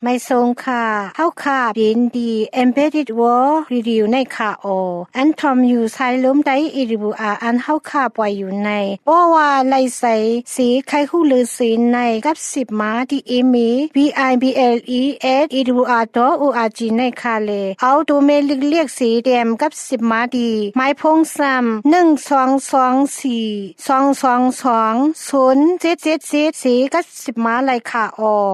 ไม่ทรงค่ะเฮาค่ะยินดี Embedded World Review ในค่ะอันทอมอยู่ใช้ล้มได้อีริบูอันเฮาค่ะปล่อยอยู่ในบ่ว่าไลใส่สีไข่หูลือสีในกับ10มาที่อีมี bibles@iribua.org ในค่ะเลยเอาตัวเมลิกเรียกสีแดมกับ10มาดีไม้พงซ้ำ1224 222 0777สีกับ10มาเลยค่ะ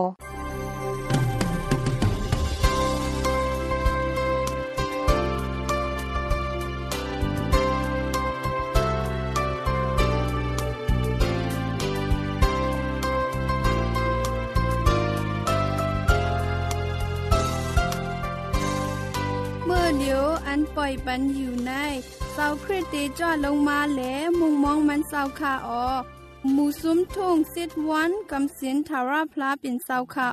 เมื่อเดียวอันปล่อยปันอยู่ในเสาคริสติจอดลงมาแหลมุงมองมันเสาคาหมู่ซุ้มทุ่งซิดวันกำสินทาราพลาเป็นเสาคา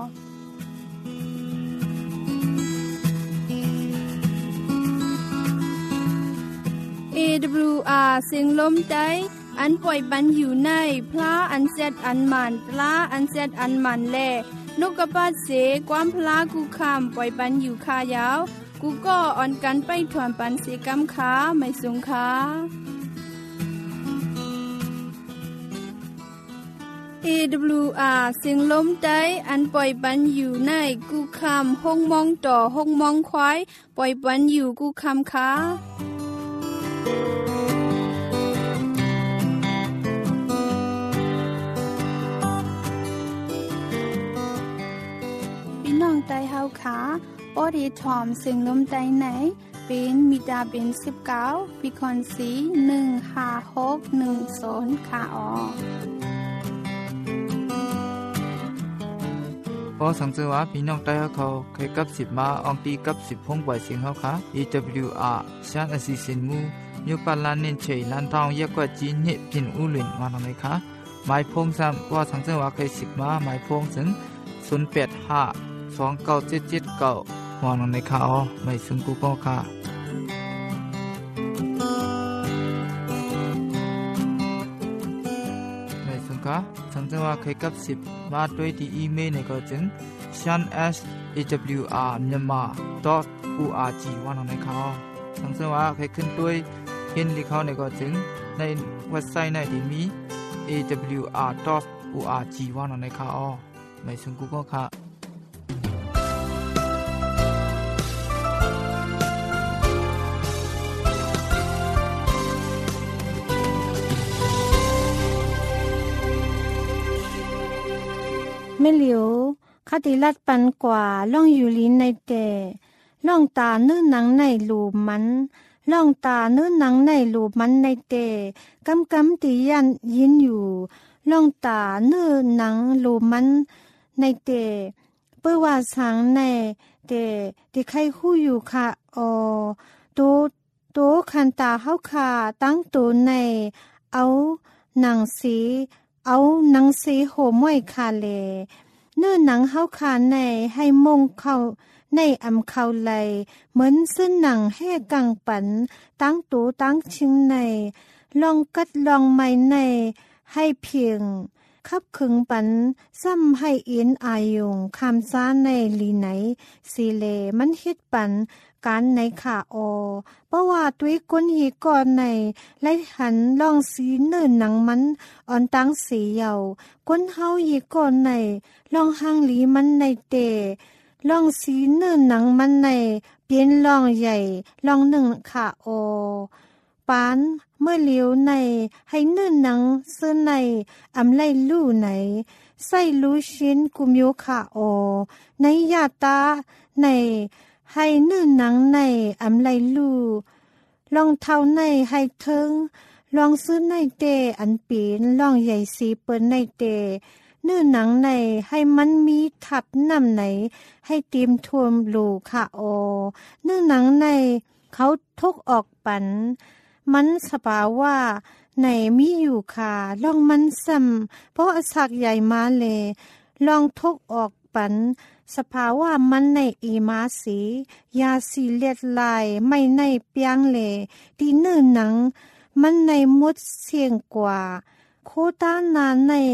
AWR เสียงลมใจอันปล่อยปันอยู่ในพระอันเซดอันมันปลาอันเซดอันมันแลนกกระปาดเสความพลากูคำปล่อยปันอยู่คายาวกูก็อ่อนกันไปถวนปันเสกำขาไม่สูงขาAWR เสียงลมใจอันปล่อยปันอยู่ในกูคำห้องมองต่อห้องมองควายปล่อยปันอยู่กูคำขาน้องไตเฮาขาปอดีทอมเสียงลมไตไหนเป็นมิดาเป็น19ปีคอนสี15610ค่ะพอสังเกตว่าพี่น้องไต้เขาเคยกับ10มาอองตีกับ10พงปล่อยเสียงเขาค่ะ AWR ชาติสิสินมูยปาลานเน้นเฉยลันทองเยอะกว่าจีนเนพินอุลินมาทำไมคะหมายพงซ้ำว่าสังเกตว่าเคย10มาหมายพงถึง08529779มองในข่าวไม่ซึ่งกูก็ค่ะไม่ซึ่งค่ะสังเกตว่าเคยกับ10มาด้วยที่อีเมลในก็จึง shan@awr.myanmar.org ว่าในข่าวสังเกตว่าเคยขึ้นด้วยเห็นที่เขาในก็จึงในเว็บไซต์ในที่มี awr.org ว่าในข่าวไม่ซึ่งกูก็ค่ะไม่เหลียวคติลัดปันกว่าล่องอยู่ลิ้นในแต่ล่องตาเนื้อหนังในรูมันล่องตาเนื้อหนังในรูมันในแต่กำตียันยินอยู่ล่องตาเนื้อหนังรูมันในแต่เปื้อว่าสังในแต่ที่ใครคู่อยู่ค่ะโตคันตาเฮาค่ะตั้งตัวในเอาหนังสีโหมวยคาเลเนื้อหนังเฮาคาในให้มงเข้าในอำเข้าไหลเหมือนซึ่งหนังแห่กังปันตั้งตูตั้งชิงในลองกัดลองไม้ในให้เพียงคับขึงปันซ้ำให้อินอายงคำซ่าในลีไหนสีเลมันเฮ็ดปันการในขาเพราะว่าตุ้ยก้นหีก่อนในไล่หันลองสีเนื้อหนังมันอ่อนตั้งสีเยาก้นเฮาหีก่อนในลองหางหลีมันในเตลองสีเนื้อหนังมันในเปลี่ยนลองใหญ่ลองหนึ่งขาปานเมื่อเลี้ยวในให้เนื้อหนังเสื้อในอำไลลู่ไหนใส่ลู่ชิ้นกุมโยขาในยาตาในให้เนื้อหนังในอำไลลู่ลองเท้าในให้เทิงลองซื้อในเตอันปีนลองใหญ่สีเปิ้นในเตเนื้อหนังในให้มันมีทับน้ำไหนให้เตรียมทวมลูค่ะเนื้อหนังในเขาทุกออกปันมันสภาว่าในมีอยู่ค่ะลองมันซ้ำเพราะสักใหญ่มาเลยลองทุกออกปันสภาว่ามันในอีมาสียาสีเลียดลายไม่ในเปียงเลที่เนื้อหนังมันในมุดเสียงกว่าโคตานานในป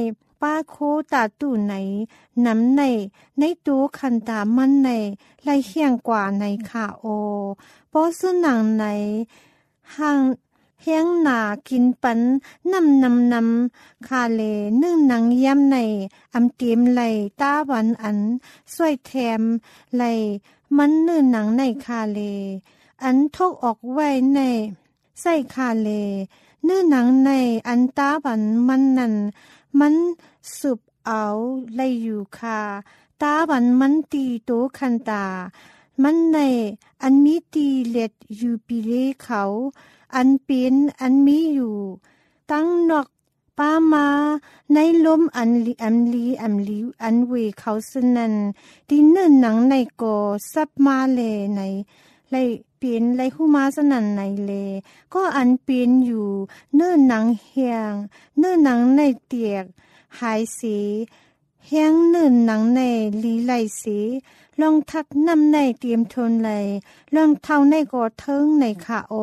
ป้าโคตาตู่ไหนนำในตูคันตามันในไล่เฮียงกว่าในค่ะโอปอซึ่งหนังในห่างเฮียงหนากินปันนำคาเลนึ่งหนังย่ำในอำเตียมไหลตาวันอันสวยแถมไหลมันนึ่งหนังในคาเลอันทกออกไว้ในใส่คาเลนึ่งหนังในอันตาวันมันนั่นมันสุบเอาไลอยู่คาตาวันมันตีโตคันตามันในอันมีตีเล็ดอยู่ปีเลเขาอันเป็นอันมีอยู่ตั้งนอกป้ามาในลมอันลีอันเวเขาสนันดินเนินหนังในก่อซับมาเลในไลเป็นไลหูมาสนันในเลก็อันเป็นอยู่เนินหนังเฮียงเนินหนังในเตียกหายสีเฮียงเนินหนังในลีไหลสีลองทักนำในเตรียมทนไหลลองเท่าในก่อเทิงในค่ะโอ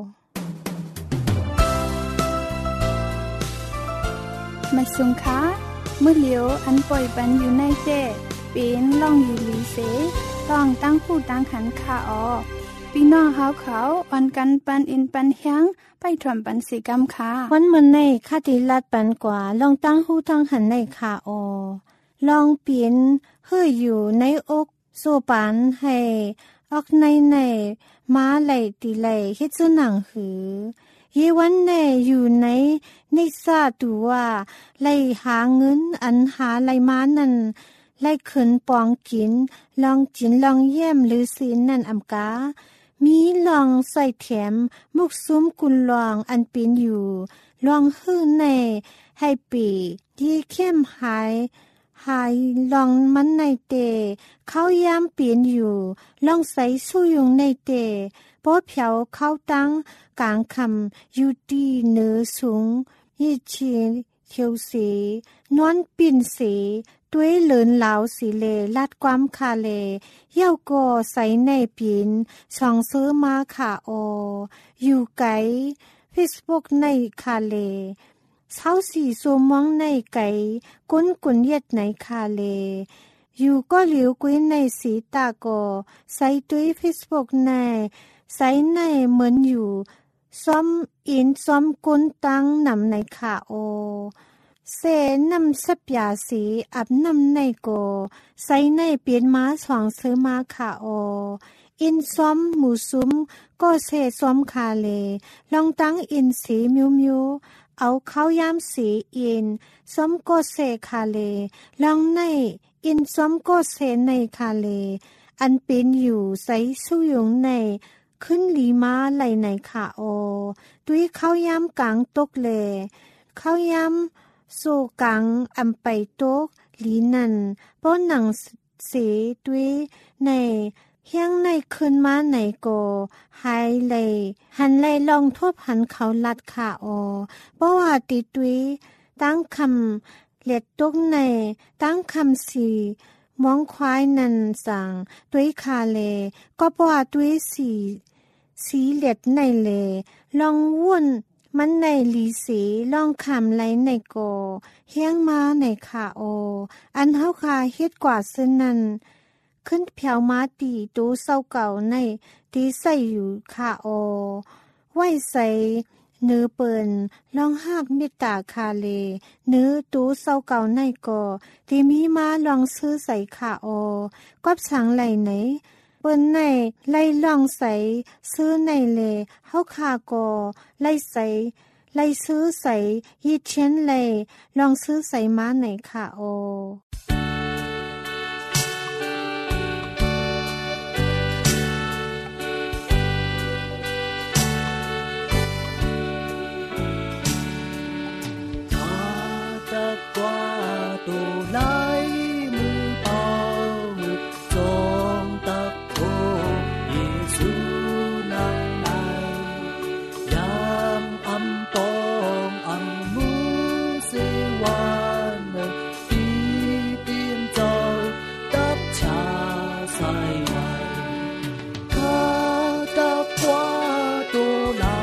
มาสุงคะมื้อเหลียวอันปล่อยปันอยู่ในเต้เป็นล่องอยู่ลีเสต้องตั้งผู้ตั้งขันค่าออพี่น้องเฮาเขาอ่อนกันปันอินปันแฮงไปถ่อมปันสิกรรมค่ะวันมื้อในคาติลัดปันกว่าลองตั้งหูตั้งหันในค่าออลองเปลี่ยนเฮืออยู่ในอกโซปานให้ออกในม้าไหลตีไหลเฮ็ดหนังหือเยวันแน่อยู่ในซาตัวไล่หาเงินอันหาไล่มานั่นไล่ขึ้นปองกินลองจินลองเยี่ยมหรือศีลนั่นอำกามีลองใส่แถมมุกซุ้มกุลลองอันเป็นอยู่ลองฮื้อในให้ปีที่เข้มหายลองมันในเตเข้ายามเปลี่ยนอยู่ลองใส่สู้ยุงในเตป้อเผียวเข้าตั้งกลางคำอยู่ดีเหนือสูงยี่ชีเขียวสีนวลปิ่นสีด้วยเลินเหลาสีเลลาดความคาเลเย่าก่อใส่ในปีนช่องซื้อมาขาโออยู่ไกล Facebook ในคาเลเช้าสีสูมองในไก่กุนเย็ดในคาเลอยู่ก็เหลียวกุ้ยในสีตาโกใส่ด้วย Facebook ในใส่ในเหมือนอยู่ซ้อมอินซ้อมกุนตั้งนำในขาโอเสนำสับยาสีอับนำในโกใส่ในเปลี่ยนม้าสองซื้อมาขาโออินซ้อมหมูซุ้มก็เสซ้อมคาเลลองตั้งอินสีมิวเอาเข้ายามสีอินซ้อมก็เสคาเลลองในอินซ้อมก็เสในคาเลอันเป็นอยู่ใส่สู้ยงในขึ้นลีมาไหลในขาโอด้วยเข้ายามกลางตกเลเข้ายามโซกังอำไปตกลีนันป้อนหนังเสด้วยในเฮียงในขึ้นมาในโกหายเลยหันเลยลองทบหันเขาลัดขาโอเพราะว่าติตุยตั้งคำเล็ดตกในตั้งคำสีมองควายนันสั่งด้วยคาเลก็เพราะว่าด้วยสีเล็ดในเลลองวุ่นมันในลีสีลองคำไหลในโกเฮียงมาในขาโออันเฮาคาเฮ็ดกว่าซึ่งนั้นขึ้นเพียวมาตีตูเศร้าเก่าในที่ใส่อยู่ขาโอไว้ใส่เนื้อเปิ่นลองหากเมตตาคาเลเนื้อตูเศร้าเก่าในก่อที่มีมาลองซื้อใส่ขาโอก็สั่งไหลไหนเปิ้นในไล่ลองใส่ซื้อในเลเฮาคาก่อไล่ใส่ไล่ซื้อใส่ยีเชียนไล่ลองซื้อใส่มาในขาโอ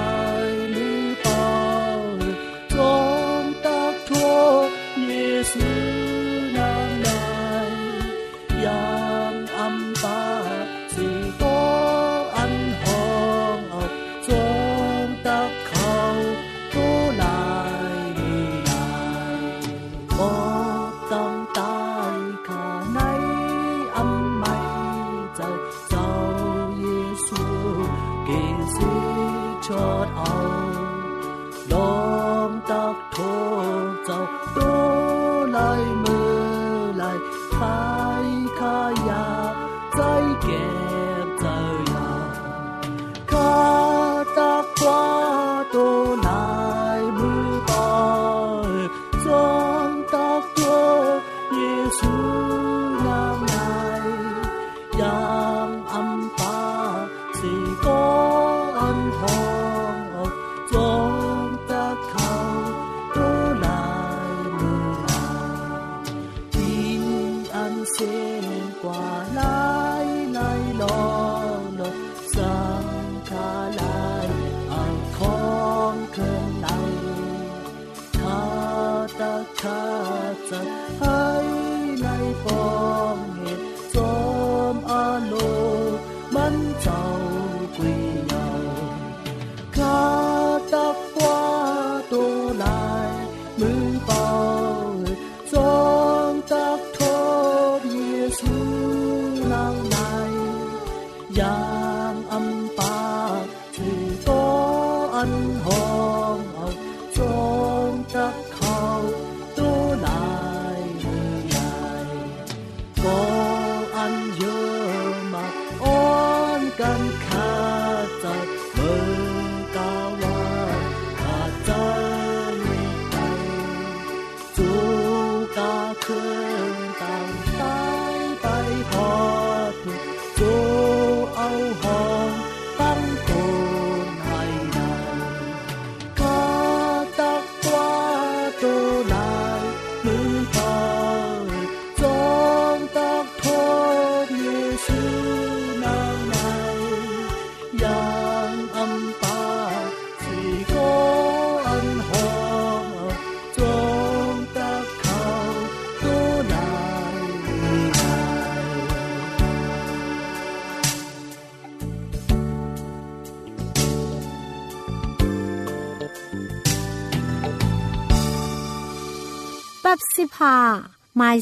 耶稣。 能耐，让安巴是多安好，总得靠多来来，多安有嘛安กันขาจับมือกาวาขาใจไปจูกาคืนต่างตายไปพอดจูเอาหองตั้งคนให้ได้ข้าตักว่าตัวลายมือพอจงตักโทษเยซูyang ampa si ko an ho trong ta khao tu lai ปับสิพาหมาย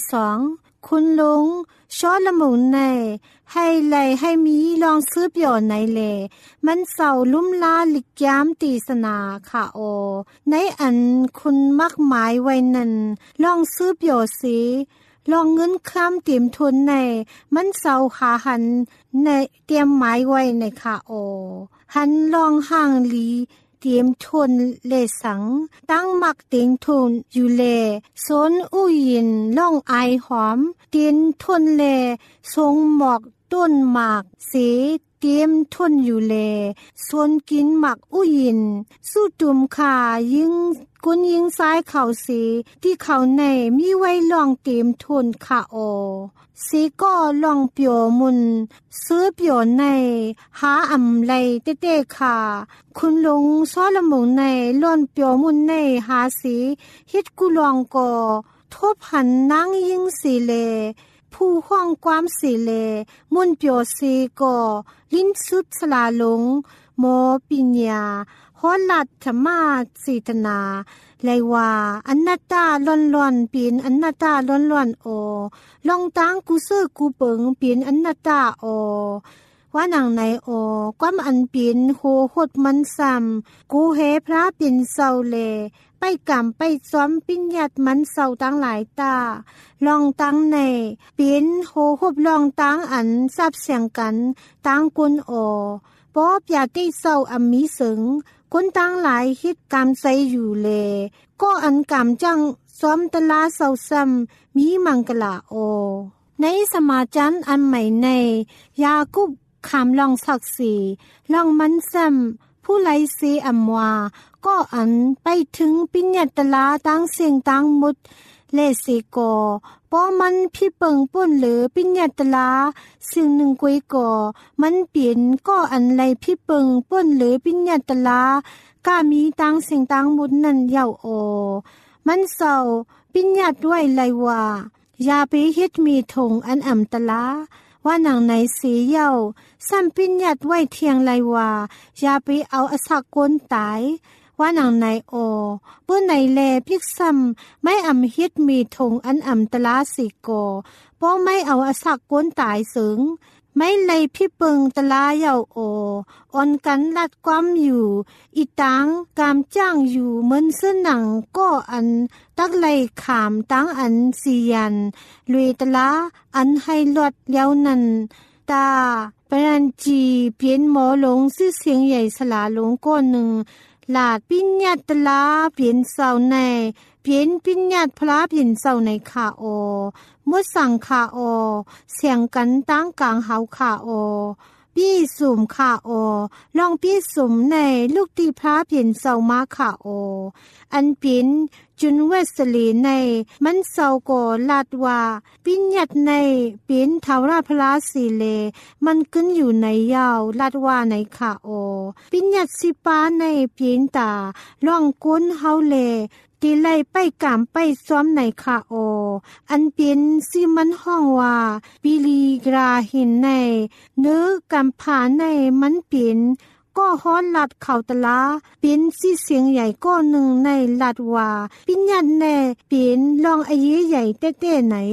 2คุณลุงชอละมุนในให้ไหลให้มีลองซื้อเปียวในเลมันเศร้าลุ่มลาลิกยามตีสนาค่ะโอในอันคุณมักหมายไว้นั้นลองซื้อเปียวสิลองเงินค้ำเตรียมทุนในมันเศร้าหาหันในเตรียมหมายไว้ในค่ะโอหันลองห่างลีเตรียมทุนเลสังตั้งมักเตียงทุนอยู่เลสนอุยินล่องไอหอมเตียนทุนเลทรงหมอกต้นหมากเสเตรียมทุนอยู่เลส่วนกินหมักอุยินสู้ตุ่มขายิงกุนยิงซ้ายเข่าเสที่เขาในมีไว้ลองเตรียมทุนขาโอเสก็ลองเปียวมุนซื้อเปียวในหาอำไลเต้ๆค่ะคุณลุงซ้อละมุงในล้วนเปียวมุนในหาสีฮิตกุลองก็ทบหันนางยิงสีเลผู้ห้องความสีเลมุนเปียวสีก็ลิ้นสุดสลาลงโมปิญญาฮอลัดธรรมาสีตนาเลยว่าอนัตตาล้อนๆเป็นอนัตตาล้อนๆโอลองตั้งกูซื้อกูเปิงเป็นอนัตตาโอว่านางในโอความอันเป็นโหหดมันซ้ำกูเฮพระเป็นเศร้าเลไปกำไปซ้อมปิ้นยัดมันเศร้าตั้งหลายตาลองตั้งในเป็นโหหบลองตั้งอันซับเสียงกันตั้งกุนโอปอบอย่าได้เศร้าอำมีสึงคนตั้งหลายฮิตกำใส่อยู่เลก็อันกำจังซ้อมตลาเศร้าซ้ำมีมังกลาโอในสมาจันอันใหม่ในยากุบคำลองศักสีลองมันซ้ำผู้ไลเสอำวาก็อันไปถึงปิญญาตลาตั้งเสียงตั้งมุดเลเสกอปอมันพี่เปิงป่นหรือปิญญาตลาสิ่งหนึ่งกุยกอมันเปลี่ยนก็อันไรพี่เปิงป่นหรือปิญญาตลากามีตั้งเสียงตั้งมุดนั่นเยาโอมันเศร้าปิญญาด้วยไรว่าอย่าไปเฮ็ดมีถงอันอ่ำตลาว่านางในสีเย้าซ้ำปิญญาไว้เทียงไรว่าอย่าไปเอาอสักกนตายว่านางในโอเปื้อในแลพิกซ้ำไม่อำเฮ็ดมีถงอันอ่ำตลาสิโกป้อไม่เอาอสักกนตายสึงไม่เลยพี่เปิงตลาเยาโออ่อนกันลัดความอยู่อีตังกามจ้างอยู่เหมือนเสื้อหนังก็อันตักไลขามตั้งอันสียันลุยตลาอันให้ลดเลี้ยวนันตาปรันจีเปลี่ยนหมอหลงซื้อเสียงใหญ่สลาหลงก้อนหนึ่งลาดปิญญาตลาเปลี่ยนเสาในเปลี่ยนปิญญาพระเปลี่ยนเสาในขาโอมุดสั่งขาโอเสียงกันตั้งกลางเฮาขาโอปี้สุ่มขาโอลองปี้สุ่มในลูกตีพระเปลี่ยนเสามาขาโออันเปลี่ยนจุนเวสลีในมันเสาโกลาดว่าปิญญาในเปลี่ยนเทาราพระสีเลมันขึ้นอยู่ในยาวลาดว่าในขาโอปิญญาสิปาในเปลี่ยนตาลองก้นเฮาเลตีไล่ไปกามไปซ้อมในคาโออันเป็นซิมันห้องว่าปิลีกราหินในเนื้อกำผาในมันเป็นก็ฮ้อนลัดเข่าตลาเป็นสีเสียงใหญ่ก็หนึ่งในลัดว่าปิญญาแน่เป็นลองอายุใหญ่เต้ๆไหน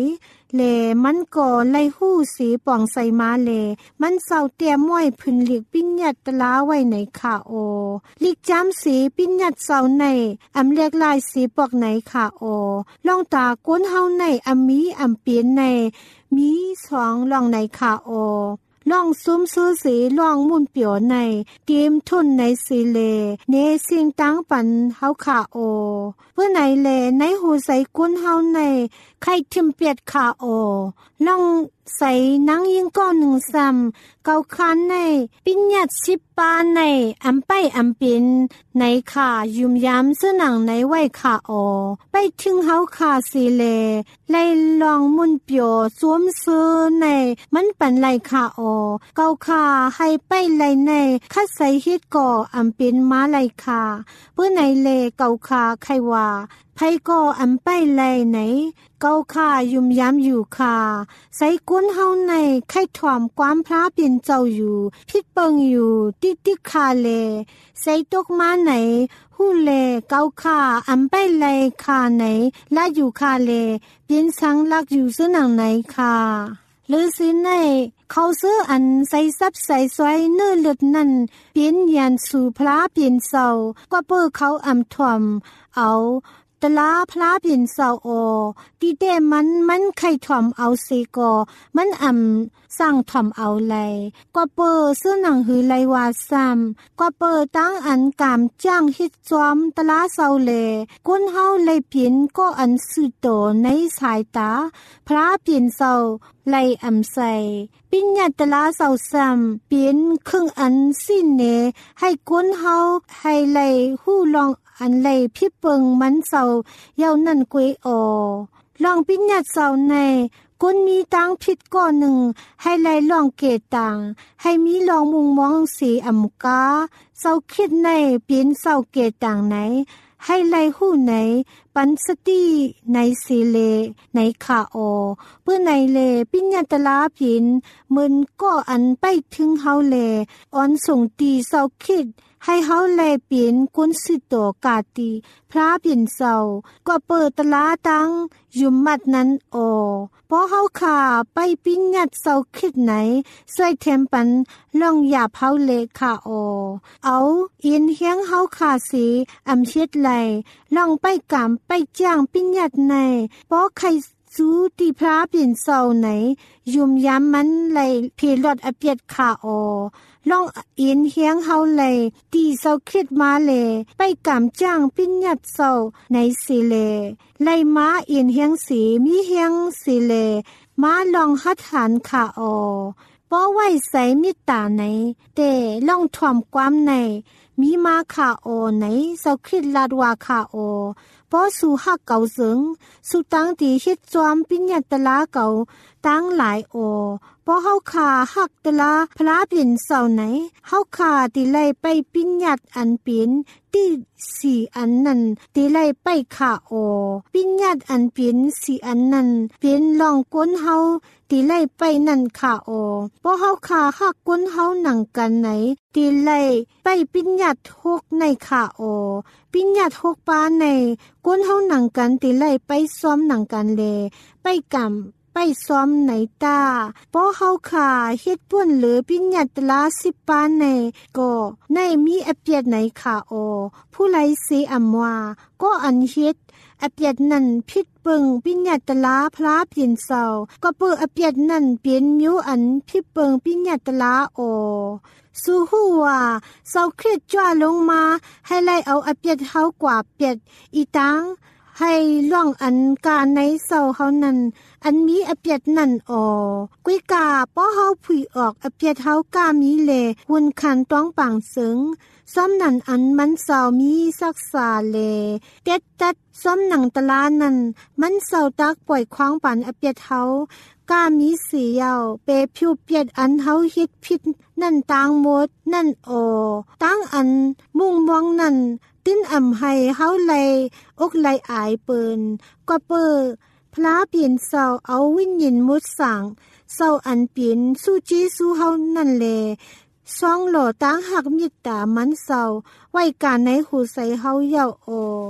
เลมันก็ไล่หู้สีป่องใส่มาเลมันเศร้าเตรียมไว้พึนหลีกปิญญัตตลาไว้ในค่ะโอลิกจำสีปิญญัตเศร้าในอำเรียกลายสีปอกไหนค่ะโอลองตาก้นเฮาในอำมีอำเปลี่ยนในมีสองลองในค่ะโอลองซุ้มซื้อสีลองมุ่นเปียวในเตรียมทุนในสีเลเนสิ่งตั้งปันเฮาค่ะโอเพื่อไหนเลในหูใส่ก้นเฮาในไข่ทิมเปียดค่ะโอลองใส่นังยิงก้อนหนึ่งซ้ำเกาคันในปิญญัต10ปาในอำไปอำปินในค่ะยุมย้ำซื้อหนังในไว้ค่ะโอไปถึงเฮาค่ะสีเลไล่ลองมุ่นเปียวสวมซื้อในมันปันไล่ค่ะโอเกาค่ะให้ไปไล่ในคัดใส่ฮิตก่ออำปินมาไล่ค่ะเพื่อไหนเลเกาค่ะใครว่าไผก็อำไปไล่ไหนเกาค่ะยุมย้ำอยู่ค่ะใส่ก้นเฮาในไข่ถ่อมความพระเปลี่ยนเจ้าอยู่พิดเปิงอยู่ติคาเลใส่ตกมาไหนหูเลเกาค่ะอำไปไล่ค่ะไหนละอยู่ค่ะเลเปลี่ยนสังลักอยู่ซึ่งหนังไหนค่ะหรือสิในเขาซื้ออันใส่ซับใส่สวยเนื้อเลือดนั่นเปลี่ยนยันสู่พระเปลี่ยนเศร้ากว่าเปิ้เขาอำถ่อมเอาตลาพลาเปลี่ยนเศร้าโอตีเดมันไข่ถ่อมเอาสิกอมันสร้างถ่อมเอาไลกว่าเปิ้ซื้อหนังหือไลวาซ้ำกว่าเปิ้ตั้งอันกามจ้างฮิตจอมตลาเศร้าเลก้นเฮาไลเปลี่ยนก็อันสุดโตในสายตาพระเปลี่ยนเศร้าไลอำใส่ปิญญาตลาเศร้าซ้ำเปลี่ยนครึ่งอันสิ้นเนให้ก้นเฮาให้ไลหู้ลองอันไลพี่เปิงมันเศร้าเยานั่นกวยอลองปิญญาเศร้าในก้นมีตังผิดก้อนหนึ่งให้ไลลองเกตตังให้มีลองมุงมองสีอำกาเศร้าคิดในเปลี่ยนเศร้าเกตตังไหนให้ไลหู้ไหนปันสติในสีเลในขาโอเพื่อในเลปิญญาตลาผินมึนก็อันไปถึงเฮาเลอ่อนส่งตีเศร้าคิดให้เฮาแลเปลี่ยนกุนสิโตกาตีพระเปลี่ยนเศร้าก็เปิดตลาตังยุมมัดนั้นพอเฮาขาไปปิญญาเศร้าคิดไหนสวยเทมปันลองหยาบเฮาเลขาเอาอินเฮียงเฮาขาสีอำเช็ดไหลลองไปกามไปจ้างปิญญาในพอใครสูตีพระเปลี่ยนเศร้าไหนยุมย้ำมันไหลเพลอดอเปียดขาลองอินเฮียงเฮาเลยตีเศร้าคิดมาเลยไปกำจ้างปิญญาเศร้าในสีเลไล่ม้าอินเฮียงสีมีเฮียงสีเลม้าลองหัดหันขาป้อไว้ใส่มิตาไหนแต่ลองถ่อมความในมีมาขาไหนเศร้าคิดลาดว่าขาป้อสู่หักเก่าเสิงสู่ตั้งตีฮิตจอมปิญญาตลาเก่าตั้งหลายพอเฮาขาหักตลาพระเปลี่ยนเศร้าไหนเฮาขาติไลไปปิญญาตอันเปลี่ยนที่สี่อันนั้นติไลไปขาปิญญาตอันเปลี่ยนสี่อันนั้นเปลี่ยนลองก้นเฮาติไลไปนั่นขาพอเฮาขาหักก้นเฮาหนังกันไหนติไลไปปิญญาต6ในขาปิญญาต6ปาในก้นเฮาหนังกันติไลไปซ้อมหนังกันเลไปกำไปซ้อมไหนตาพอเฮาขาเฮ็ดป่วนหรือปิญญาตลา10ปานในก็ในมีอเปียดไหนขาผู้ไลเสอำว่าก็อันเฮ็ดอเปียดนั่นผิดเปิงปิญญาตลาพระเปลี่ยนเศร้าก็เปิดอเปียดนั่นเปลี่ยนมิวอันผิดเปิงปิญญาตลาสู้ฮู้ว่าเศร้าเครียดจ้าลงมาให้ไล่เอาอเปียดเฮากว่าเปียดอีตังให้ล่องอันการในเศร้าเฮานั้นอันมีอเปียดนั่นกุยกาป้อเฮาผุยออกอเปียดเฮากามีเลหุ่นคันต้องปังเสิงซ้อมนั่นอันมันเศร้ามีศักษาเลเต็ดตัดซ้อมหนังตลานั่นมันเศร้าตักปล่อยควางปันอเปียดเฮากามีสียาวเปผิวเปียดอันเฮาฮิตผิดนั่นตางหมดนั่นตั้งอันมุ่งมองนั่นติ้นอำให้เฮาไลอกไลอายเปินก็เปิพระเปลี่ยนเศร้าเอาวิญญาณมุดสั่งเศร้าอันเปลี่ยนสู้จีสู้เฮานั่นแลซองหล่อตั้งหักมิตรตามันเศร้าไว้การในหูใส่เฮาเยาล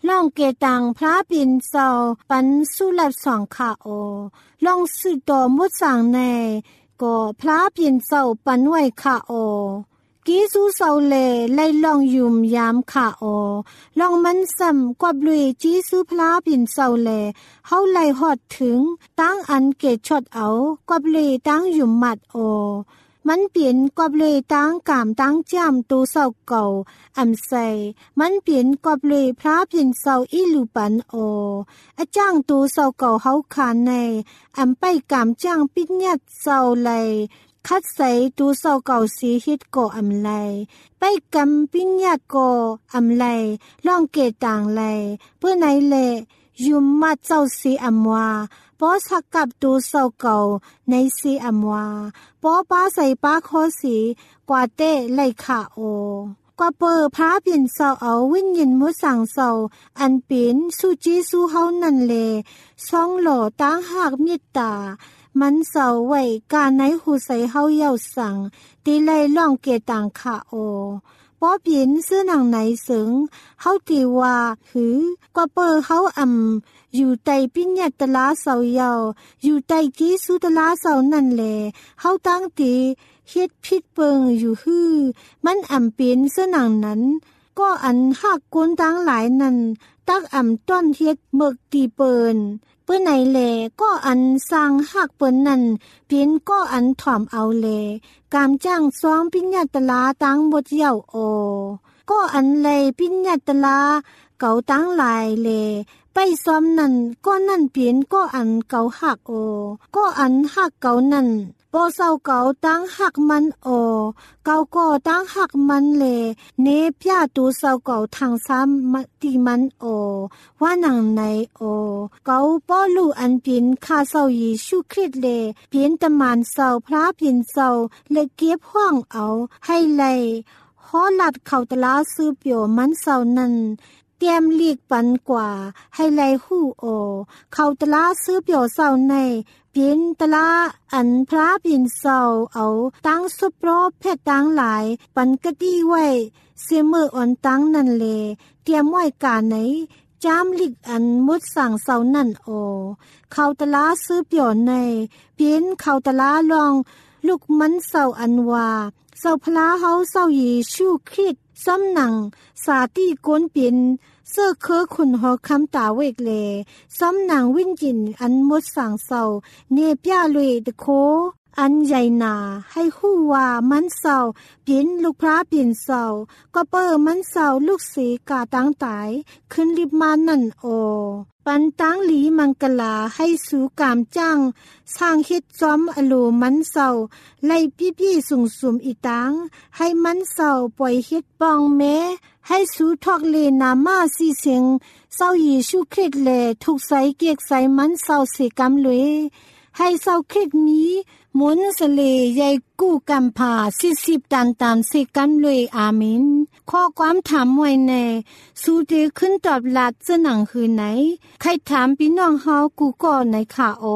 ล่องเกตังพระปินเศร้าปันสุลัดสองขาโอล่องสุดอมุดสั่งในก็พระปินเศร้าปันไว้ขาโอกีสูเศร้าเลไล่ล่องยุมยามขาโอล่องมันซ้ำกว่าลุยจีสูพระปินเศร้าเลเฮาไล่ฮอดถึงตั้งอันเกตชดเอากว่าลุยตั้งยุมมัดโอมันเปลี่ยนกอบเลยตั้งกามตั้งจ้ำตูเศร้าเก่าอำใสมันเปลี่ยนกอบเลยพระเปลี่ยนเศร้าอีลูปันโออาจ้างตูเศร้าเก่าเฮาขานในอำไปกามจ้างปิญญัดเศร้าไลคัดใส่ตูเศร้าเก่าสีฮิตก่ออำไลไปกำปิญญัดก่ออำไลล่องเกต่างไลเพื่อไหนแลยุมมาเจ้าสีอำวาปอสักกับตูเศร้าเก่าในสีอำวาปอป้าใส่ป้าโคสีกว่าเต้ไล่ขาโอกว่าเปอพระเปลี่ยนเศร้าเอาวิญญาณมุสังเศร้าอันเป็นสุจีสุเฮานั่นเลซองหล่อตั้งหากเมตตามันเศร้าไว้การในหูใส่เฮาเย้าสั่งตีไล่ล่องเกต่างขาโอปอเปลี่ยนซื้อหนังไหนสึงเฮาตีว่าหือกว่าเปอเฮาอยู่ใต้ปิญญาตลาเสาเยาอยู่ใต้กีสุตลาเสานั่นแลเฮาตั้งตีเฮ็ดผิดเปิงอยู่ฮือมันเป็นเสื้อหนังนั้นก็อันหักกุนตั้งหลายนั้นตักต้อนเฮ็ดเมึกตีเปินเปิ้นไหนแลก็อันสร้างหักเปิ้นนั้นเป็นก็อันถ่อมเอาแลกามจ้างซ้อมปิญญาตลาตั้งบทเยาโอก็อันเลยปิญญาตลาเก่าตั้งหลายแลไปซ้อมนั่นก็นั่นเปลี่ยนก็อันเก่าหักโอก็อันหักเก่านั่นปอเศร้าเก่าตั้งหักมันโอเก่าก็ตั้งหักมันเลเนพยาตูเศร้าเก่าทางซ้ำมติมันโอว่านังไหนโอเก่าป้อลูอันเปลี่ยนข้าเศร้ายีชูคริดเลเปลี่ยนตะมานเศร้าพระเปลี่ยนเศร้าเลยเก็บห้องเอาให้ไล่ฮอลัดเข้าตลาซื้อเปียวมันเศร้านั้นเตรียมเลีกปันกว่าให้ไล่หู้โอเข้าตลาซื้อเปียวเศร้าในเปลี่ยนตลาอันพระเปลี่ยนเศร้าเอาตั้งสุปรอเพชรตั้งหลายปันกะดีไว้เสมออ่อนตั้งนั่นเลเตรียมไว้กาไหนจามลิกอันมุดสั่งเศร้านั่นโอเข้าตลาซื้อเปียวในเปลี่ยนเข้าตลาลองลูกมันเศร้าอันว่าเศร้าพลาเฮาเศร้ายีชูคริดซ้ำหนังสาตีก้นเป็นเสื้อเคอขุนหอคำตาเวกเลซ้ำหนังวินจินอันมดสั่งเศร้าเนปยาลุยตะโคอันใหญ่หนาให้หู้ว่ามันเศร้าเปลี่ยนลูกพระเปลี่ยนเศร้าก็เปิดมันเศร้าลูกสีกาตั้งตายขึ้นริบมานั่นโอปันตั้งหลีมังกลาให้สูกามจ้างสร้างเฮ็ดจอมอโลมันเศร้าไล่พี่ๆสุ่มอีตังให้มันเศร้าปล่อยเฮ็ดปองแม้ให้สูทอกเลนามาสีเสียงเศร้ายีชูคริดเลถูกใส่เกียกใส่มันเศร้าเสกำเลยให้เศร้าคริดนี้หมุนสเลใหญ่กู้กำผา40ตันตามเสกันเลยอาเมนข้อความถามไว้ในสูเดขึ้นตอบลัดจะหนังคือไหนใครถามพี่น้องเฮากูก็ในค่ะโอ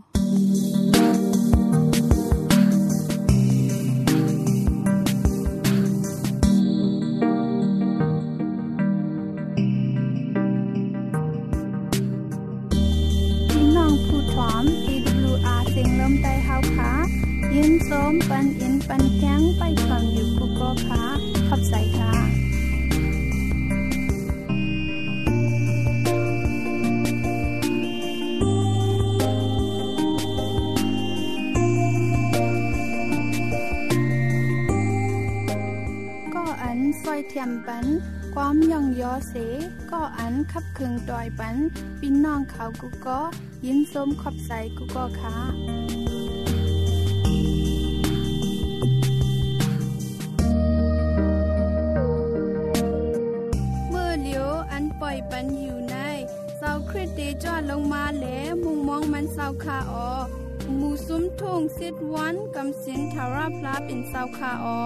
พี่น้องผู้ถอม AWR เสียงลมใต้เฮาค่ะยืนส้มปันอินปันแข้งไปฟังอยู่กูก็ค่ะขอบใจค่ะก็อันซอยเทียมปันความย่องยอเสก็อันขับเคืองดอยปันพี่น้องเขากูก็ยินส้มขอบใจกูก็ค่ะปล่อยปันอยู่ในเสาคริสเตจอดลงมาแล้วมุงมองมันเสาคาออหมู่ซุ้มทุ่งซิดวันกำสินทาราพลาเป็นเสาคาออ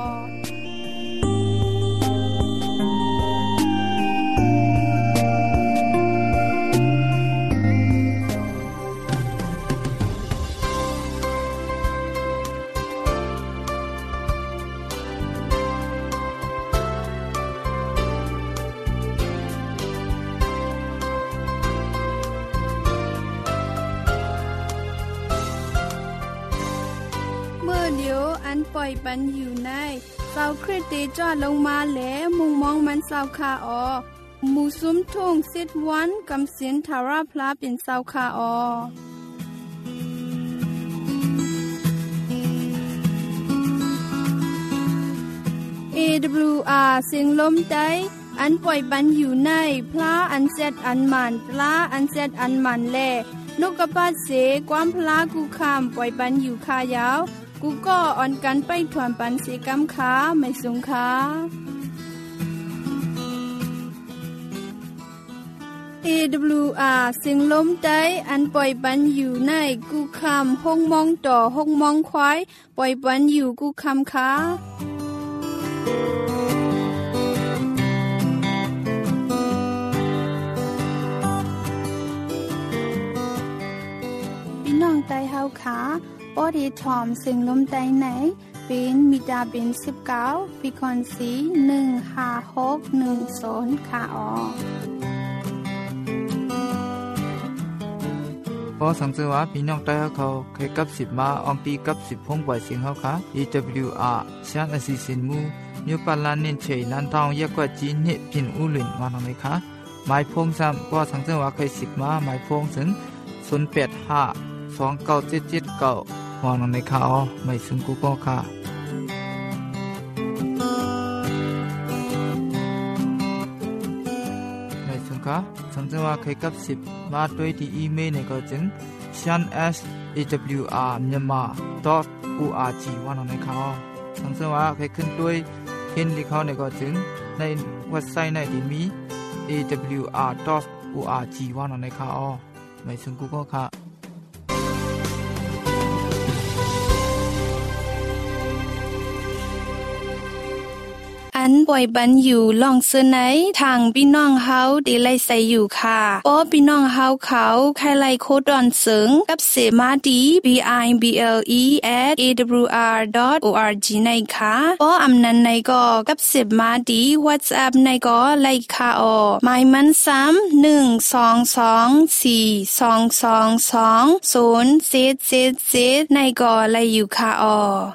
เดียวอันปล่อยปันอยู่ในเสาคริสเตจอดลงมาแล้วมุงมองมันเสาคาออหมู่ซุ้มทุ่งสิทวันกำเสียนทาราพลาเป็นเสาคาออAWR เสียงลมใจอันปล่อยปันอยู่ในพระอันเซตอันมันปลาอันเซตอันมันแลนกกระปาเสความพลากูคำปล่อยปันอยู่คายาวกูก็อ่อนกันไปถวนปันเสกำขาไม่สงขาAWR เสียงลมใจอันปล่อยปันอยู่ในกูคำห้องมองต่อห้องมองควายปล่อยปันอยู่กูคำขาพี่น้องไตเฮาขาปอดีทอมเสียงลมใจไหนเป็นมิดาเป็น19ปีคอนสี15610ค่ะออพอสังเกตว่าพี่น้องใต้เขาเคยกับ10มาอองตีกับ10พงปล่อยเสียงเฮาค่ะ AWR ช่างอสิสินมูนิวปาลานเน้นเฉยนันทองเยกว่าจีนเนพินอูหลินวานองเลยค่ะหมายพงซ้ำพอสังเกตว่าเคย10มาหมายพงถึง08529779วานองเลยค่ะอ๋อไม่ซึ่งกูก็ค่ะค่ะสังเกตว่าเคยกับ10มาด้วยที่อีเมลเนี่ยก็จึง shanawr@myanmar.org ว่านั่นค่ะสังเกตว่าเคยขึ้นด้วยเห็นที่เขาเนี่ยก็จึงในเว็บไซต์ในที่มี awr.org ว่านั่นค่ะไม่ซึ่งกูก็ค่ะอันป่วยบันอยู่ล่องเสไนทางพี่น้องเฮาได้ไล่ใส่อยู่ค่ะป้อพี่น้องเฮาเขาใครไล่โคดอนเสิงกับเสมาดี bible@awr.org ในค่ะป้ออำนันในก็กับเสมาดี WhatsApp ในก็ไล่ค่ะออหมายมันซ้ำ12242220777ในก็ไล่อยู่ค่ะออ